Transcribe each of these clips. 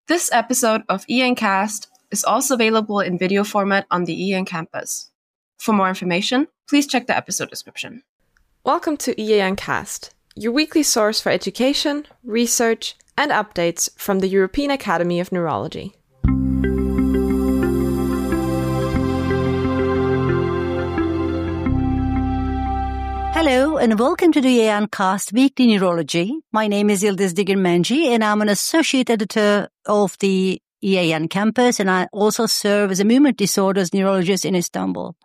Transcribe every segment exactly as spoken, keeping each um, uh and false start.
This episode of E N Cast is also available in video format on the E N campus. For more information, please check the episode description. Welcome to E N Cast, your weekly source for education, research, and updates from the European Academy of Neurology. Hello and welcome to the E N Cast Weekly Neurology. My name is Yıldız Digirmenci and I'm an associate editor of the E A N campus, and I also serve as a movement disorders neurologist in Istanbul.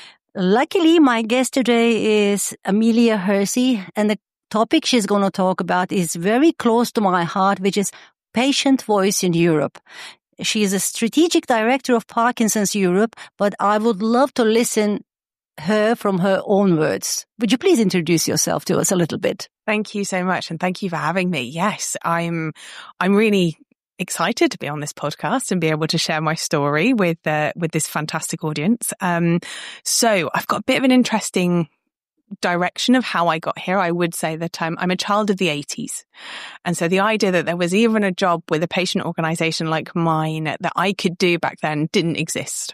Luckily, my guest today is Amelia Hersey, and the topic she's going to talk about is very close to my heart, which is patient voice in Europe. She is a strategic director of Parkinson's Europe, but I would love to listen her from her own words. Would you please introduce yourself to us a little bit? Thank you so much, and thank you for having me. Yes, I'm I'm really excited to be on this podcast and be able to share my story with uh, with this fantastic audience. Um, so I've got a bit of an interesting direction of how I got here. I would say that I'm, I'm a child of the eighties. And so the idea that there was even a job with a patient organization like mine that I could do back then didn't exist.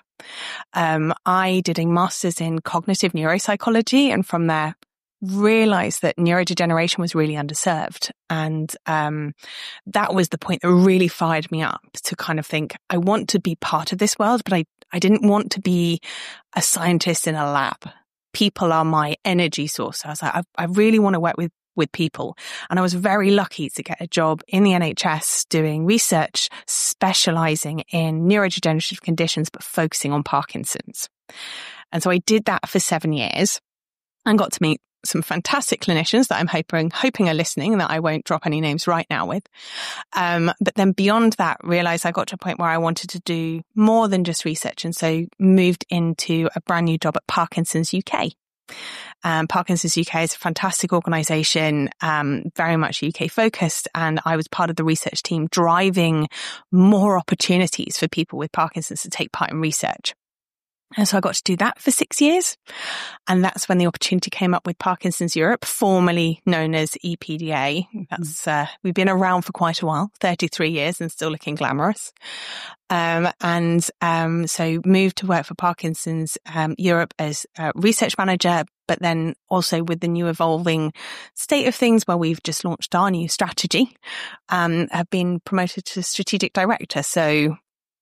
Um, I did a master's in cognitive neuropsychology, and from there realized that neurodegeneration was really underserved. And um, that was the point that really fired me up to kind of think, I want to be part of this world, but I, I didn't want to be a scientist in a lab. People are my energy source. I was like, I, I really want to work with, with people. And I was very lucky to get a job in the N H S doing research, specializing in neurodegenerative conditions, but focusing on Parkinson's. And so I did that for seven years and got to meet some fantastic clinicians that I'm hoping, hoping are listening and that I won't drop any names right now with. Um, but then beyond that, realized I got to a point where I wanted to do more than just research. And so moved into a brand new job at Parkinson's U K. Um, Parkinson's U K is a fantastic organization, um, very much U K focused. And I was part of the research team driving more opportunities for people with Parkinson's to take part in research. And so I got to do that for six years. And that's when the opportunity came up with Parkinson's Europe, formerly known as E P D A. That's, uh, we've been around for quite a while, thirty-three years and still looking glamorous. Um, and, um, so moved to work for Parkinson's, um, Europe as a research manager, but then also with the new evolving state of things where we've just launched our new strategy, um, have been promoted to strategic director. So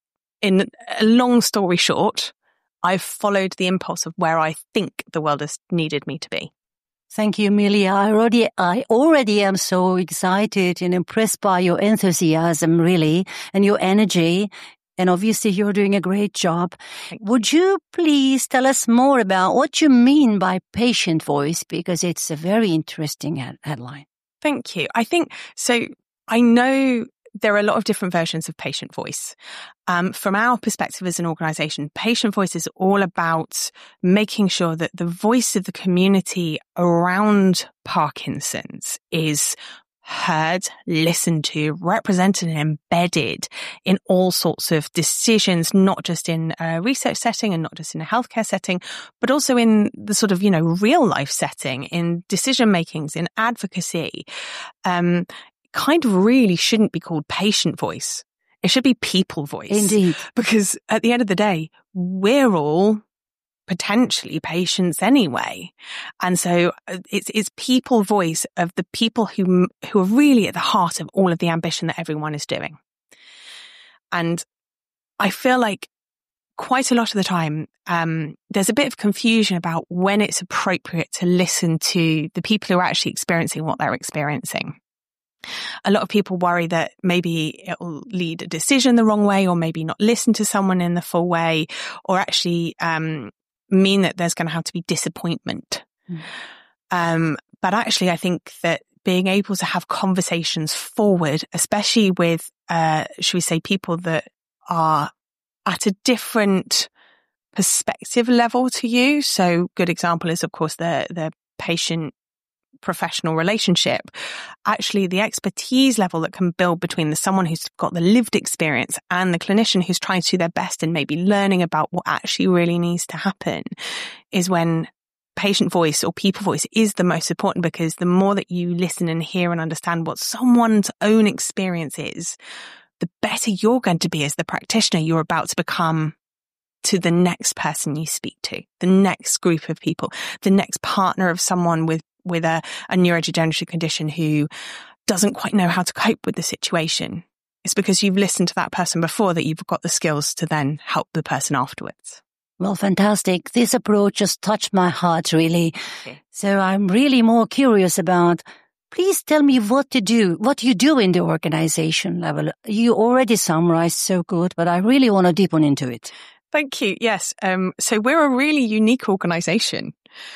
in a long story short, I've followed the impulse of where I think the world has needed me to be. Thank you, Amelia. I already, I already am so excited and impressed by your enthusiasm, really, and your energy. And obviously you're doing a great job. Would you please tell us more about what you mean by patient voice? Because it's a very interesting head- headline. Thank you. I think, so I know there are a lot of different versions of patient voice. Um, from our perspective as an organization, patient voice is all about making sure that the voice of the community around Parkinson's is heard, listened to, represented and embedded in all sorts of decisions, not just in a research setting and not just in a healthcare setting, but also in the sort of, you know, real life setting, in decision makings, in advocacy. Um, kind of really shouldn't be called patient voice. It should be people voice. Indeed. Because at the end of the day, we're all potentially patients anyway. And so it's, it's people voice of the people who, who are really at the heart of all of the ambition that everyone is doing. And I feel like quite a lot of the time, um, there's a bit of confusion about when it's appropriate to listen to the people who are actually experiencing what they're experiencing. A lot of people worry that maybe it'll lead a decision the wrong way, or maybe not listen to someone in the full way, or actually um, mean that there's going to have to be disappointment. Mm. Um, but actually, I think that being able to have conversations forward, especially with, uh, should we say, people that are at a different perspective level to you. So good example is, of course, the the patient professional relationship. Actually, the expertise level that can build between the someone who's got the lived experience and the clinician who's trying to do their best and maybe learning about what actually really needs to happen is when patient voice or people voice is the most important, because the more that you listen and hear and understand what someone's own experience is, the better better you're going to be as the practitioner you're about to become to the next person you speak to, the next group of people, the next partner of someone with, with a, a neurodegenerative condition who doesn't quite know how to cope with the situation. It's because you've listened to that person before that you've got the skills to then help the person afterwards. Well, fantastic. This approach just touched my heart, really. Okay. So I'm really more curious about, please tell me what to do, what you do in the organization level. You already summarized so good, but I really want to deepen into it. Thank you. Yes. Um, so we're a really unique organization.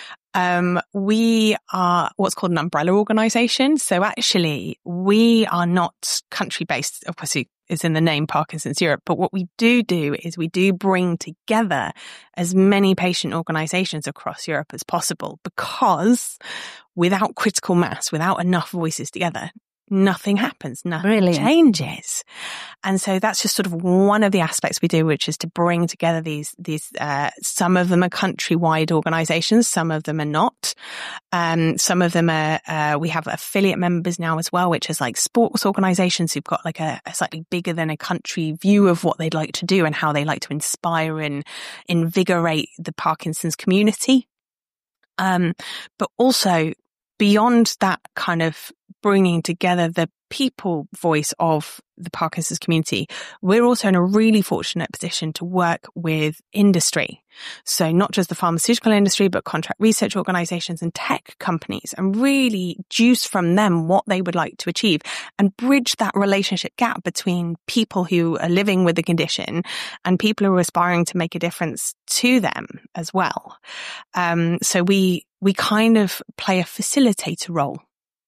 Um, we are what's called an umbrella organization. So actually, we are not country-based. Obviously, it's in the name Parkinson's Europe. But what we do do is we do bring together as many patient organizations across Europe as possible, because without critical mass, without enough voices together, nothing happens, nothing Brilliant. changes. And so that's just sort of one of the aspects we do, which is to bring together these, these, uh, some of them are countrywide organizations, some of them are not. Um, some of them are, uh, we have affiliate members now as well, which is like sports organizations who've got like a, a slightly bigger than a country view of what they'd like to do and how they like to inspire and invigorate the Parkinson's community. Um, but also beyond that kind of bringing together the people voice of the Parkinson's community, we're also in a really fortunate position to work with industry. So not just the pharmaceutical industry, but contract research organizations and tech companies, and really juice from them what they would like to achieve and bridge that relationship gap between people who are living with the condition and people who are aspiring to make a difference to them as well. Um, so we, we kind of play a facilitator role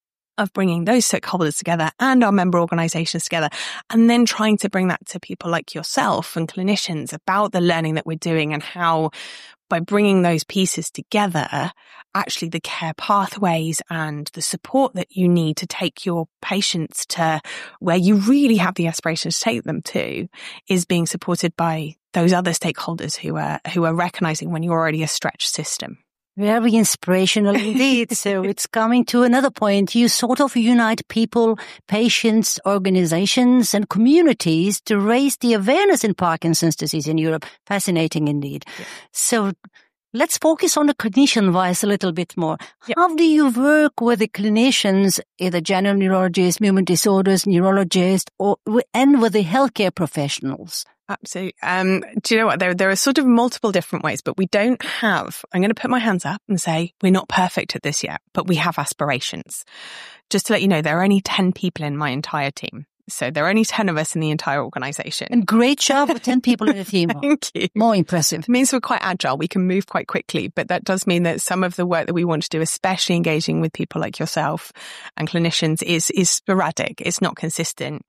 of bringing those stakeholders together and our member organizations together, and then trying to bring that to people like yourself and clinicians about the learning that we're doing and how by bringing those pieces together, actually the care pathways and the support that you need to take your patients to where you really have the aspiration to take them to is being supported by those other stakeholders who are, who are recognizing when you're already a stretched system. Very inspirational indeed. So it's coming to another point. You sort of unite people, patients, organizations, and communities to raise the awareness in Parkinson's disease in Europe. Fascinating indeed. Yeah. So let's focus on the clinician wise a little bit more. Yeah. How do you work with the clinicians, either general neurologists, movement disorders, neurologists, or and with the healthcare professionals? Absolutely. Um, do you know what? There, there are sort of multiple different ways, but we don't have, I'm going to put my hands up and say we're not perfect at this yet, but we have aspirations. Just to let you know, there are only ten people in my entire team. So there are only ten of us in the entire organization. And great job with ten people in the team. Thank you. More impressive. It means we're quite agile. We can move quite quickly, but that does mean that some of the work that we want to do, especially engaging with people like yourself and clinicians, is, is sporadic. It's not consistent.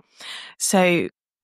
So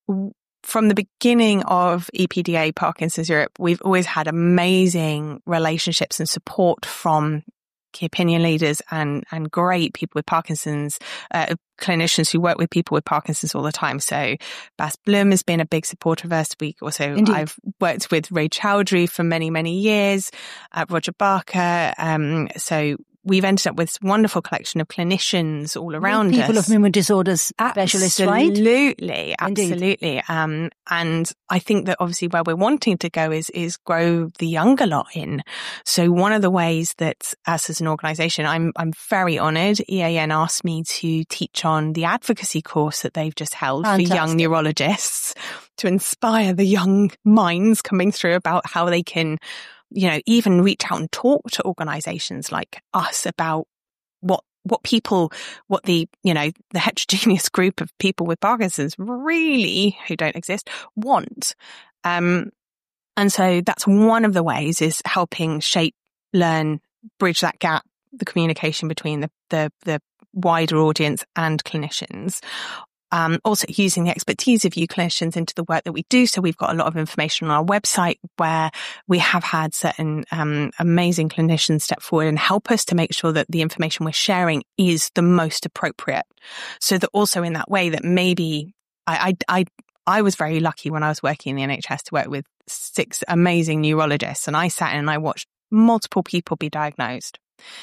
from the beginning of E P D A Parkinson's Europe, we've always had amazing relationships and support from key opinion leaders and, and great people with Parkinson's, uh, clinicians who work with people with Parkinson's all the time. So Bas Blum has been a big supporter of us. We also, Indeed. I've worked with Ray Chowdhury for many, many years, uh, Roger Barker. Um, so we've ended up with this wonderful collection of clinicians all around people us. People of movement disorders specialists, right? Absolutely, absolutely. Um, and I think that obviously where we're wanting to go is, is grow the younger lot in. So one of the ways that us as an organization, I'm, I'm very honored. E A N asked me to teach on the advocacy course that they've just held Fantastic. For young neurologists to inspire the young minds coming through about how they can, you know, even reach out and talk to organizations like us about what, what people, what the, you know, the heterogeneous group of people with Parkinson's really, who don't exist, want. Um, and so that's one of the ways is helping shape, learn, bridge that gap, the communication between the, the, the wider audience and clinicians. Um, also using the expertise of you clinicians into the work that we do. So we've got a lot of information on our website where we have had certain um, amazing clinicians step forward and help us to make sure that the information we're sharing is the most appropriate. So that also in that way that maybe I, I, I, I was very lucky when I was working in the N H S to work with six amazing neurologists, and I sat in and I watched multiple people be diagnosed.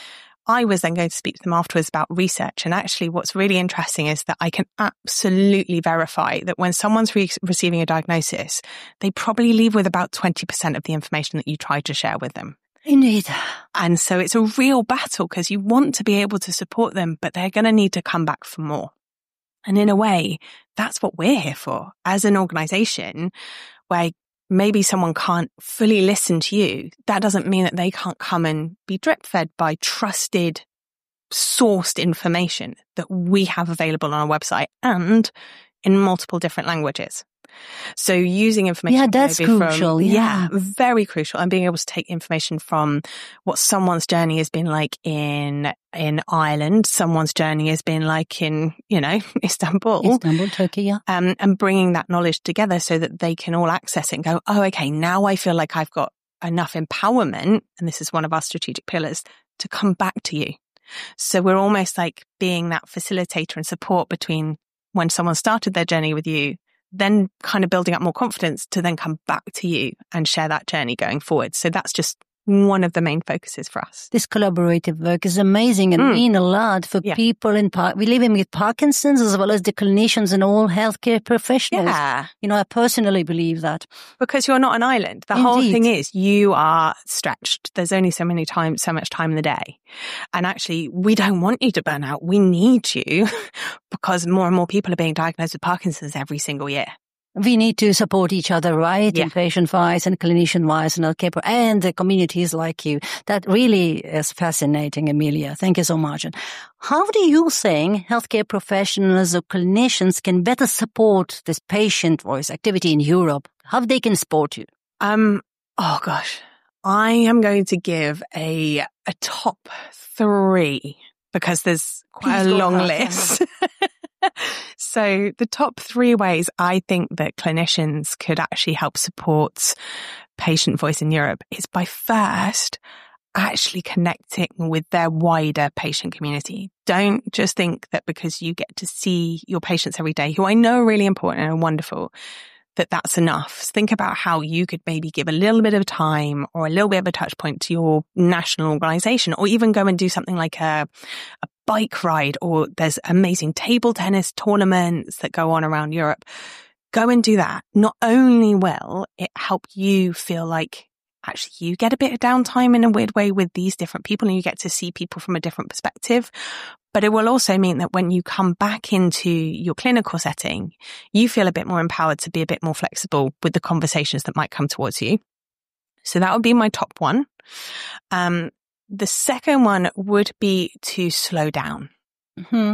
I was then going to speak to them afterwards about research. And actually what's really interesting is that I can absolutely verify that when someone's re- receiving a diagnosis, they probably leave with about twenty percent of the information that you tried to share with them. Indeed. And so it's a real battle because you want to be able to support them, but they're going to need to come back for more. And in a way, that's what we're here for as an organization, where maybe someone can't fully listen to you. That doesn't mean that they can't come and be drip fed by trusted, sourced information that we have available on our website and in multiple different languages. So using information, yeah, that's crucial. From, yeah. yeah, very crucial. And being able to take information from what someone's journey has been like in in Ireland, someone's journey has been like in, you know, Istanbul, Istanbul, Turkey, yeah, um, and bringing that knowledge together so that they can all access it and go, oh, okay, now I feel like I've got enough empowerment, and this is one of our strategic pillars, to come back to you. So we're almost like being that facilitator and support between when someone started their journey with you, then kind of building up more confidence to then come back to you and share that journey going forward. So that's just one of the main focuses for us. This collaborative work is amazing and mm. mean a lot for yeah. people in Par- we live in with Parkinson's as well as the clinicians and all healthcare professionals. Yeah. You know, I personally believe that. Because you're not an island. The Indeed. Whole thing is you are stretched. There's only so many times, so much time in the day. And actually, we don't want you to burn out. We need you because more and more people are being diagnosed with Parkinson's every single year. We need to support each other, right? Yeah. And patient-wise and clinician-wise and healthcare and the communities like you. That really is fascinating, Emilia. Thank you so much. And how do you think healthcare professionals or clinicians can better support this patient voice activity in Europe? How they can support you? Um, oh gosh, I am going to give a, a top three because there's quite Please a long ahead. list. So the top three ways I think that clinicians could actually help support patient voice in Europe is by first actually connecting with their wider patient community. Don't just think that because you get to see your patients every day, who I know are really important and wonderful, that that's enough. Think about how you could maybe give a little bit of time or a little bit of a touch point to your national organization, or even go and do something like a, a bike ride, or there's amazing table tennis tournaments that go on around Europe. Go and do that. Not only will it help you feel like actually you get a bit of downtime in a weird way with these different people and you get to see people from a different perspective, but it will also mean that when you come back into your clinical setting, you feel a bit more empowered to be a bit more flexible with the conversations that might come towards you. So that would be my top one. Um, the second one would be to slow down. Mm-hmm.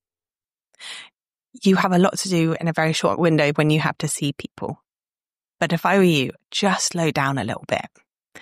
You have a lot to do in a very short window when you have to see people. But if I were you, just slow down a little bit.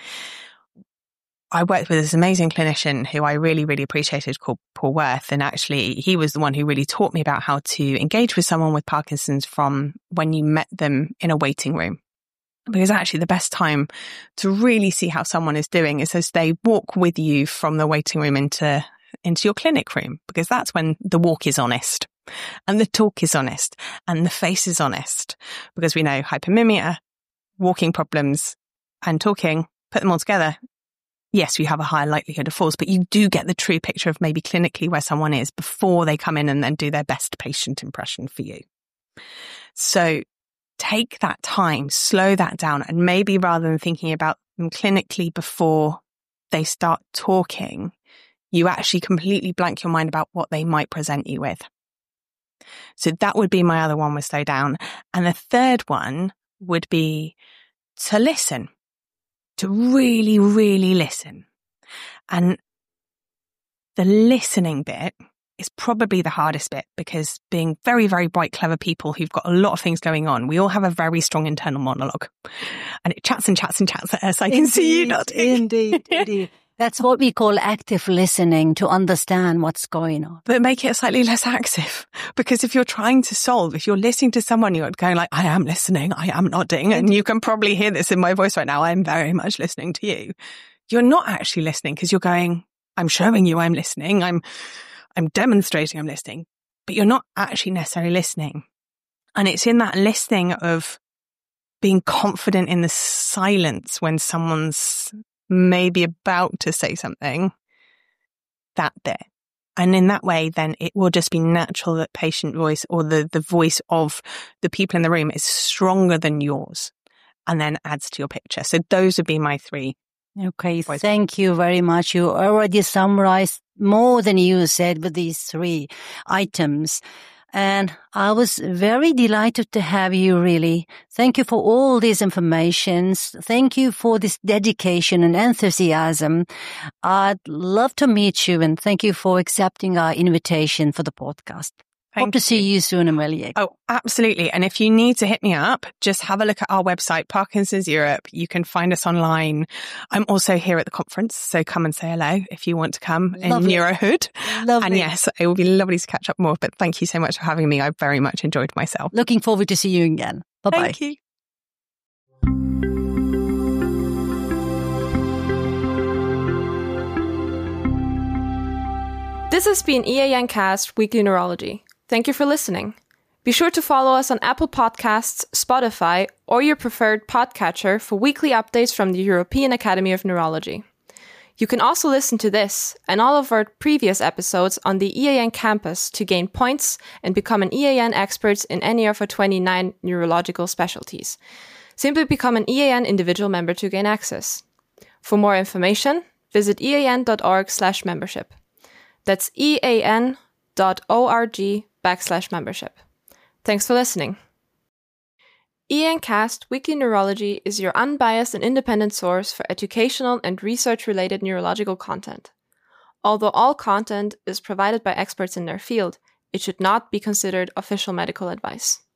I worked with this amazing clinician who I really, really appreciated called Paul Worth. And actually, he was the one who really taught me about how to engage with someone with Parkinson's from when you met them in a waiting room. Because actually the best time to really see how someone is doing is as they walk with you from the waiting room into, into your clinic room, because that's when the walk is honest and the talk is honest and the face is honest, because we know hypermimia, walking problems and talking, put them all together. Yes, you have a higher likelihood of falls, but you do get the true picture of maybe clinically where someone is before they come in and then do their best patient impression for you. So take that time, slow that down, and maybe rather than thinking about them clinically before they start talking, you actually completely blank your mind about what they might present you with. So that would be my other one, with slow down. And the third one would be to listen, to really, really listen. And the listening bit is probably the hardest bit, because being very, very bright, clever people who've got a lot of things going on, we all have a very strong internal monologue, and it chats and chats and chats at us. I can Indeed, see you nodding. Indeed, indeed. That's what we call active listening, to understand what's going on. But make it slightly less active, because if you're trying to solve, if you're listening to someone, you're going like, I am listening, I am nodding. And you can probably hear this in my voice right now. I'm very much listening to you. You're not actually listening, because you're going, I'm showing you I'm listening. I'm, I'm demonstrating I'm listening, but you're not actually necessarily listening. And it's in that listening of being confident in the silence when someone's maybe about to say something, that bit. And in that way, then it will just be natural that patient voice or the, the voice of the people in the room is stronger than yours and then adds to your picture. So those would be my three. Okay, thank you very much. You already summarized more than you said with these three items. And I was very delighted to have you, really. Thank you for all these informations. Thank you for this dedication and enthusiasm. I'd love to meet you, and thank you for accepting our invitation for the podcast. Thank Hope to see you soon, Amelia. Oh, absolutely. And if you need to hit me up, just have a look at our website, Parkinson's Europe. You can find us online. I'm also here at the conference, so come and say hello if you want to come Lovely. in Neurohood. Lovely. And yes, it will be lovely to catch up more, but thank you so much for having me. I very much enjoyed myself. Looking forward to see you again. Bye-bye. Thank you. This has been E A N Cast Weekly Neurology. Thank you for listening. Be sure to follow us on Apple Podcasts, Spotify, or your preferred podcatcher for weekly updates from the European Academy of Neurology. You can also listen to this and all of our previous episodes on the E A N campus to gain points and become an E A N expert in any of our twenty-nine neurological specialties. Simply become an E A N individual member to gain access. For more information, visit ean.org slash membership. That's ean.org backslash membership. Thanks for listening. E A N Cast Weekly Neurology is your unbiased and independent source for educational and research-related neurological content. Although all content is provided by experts in their field, it should not be considered official medical advice.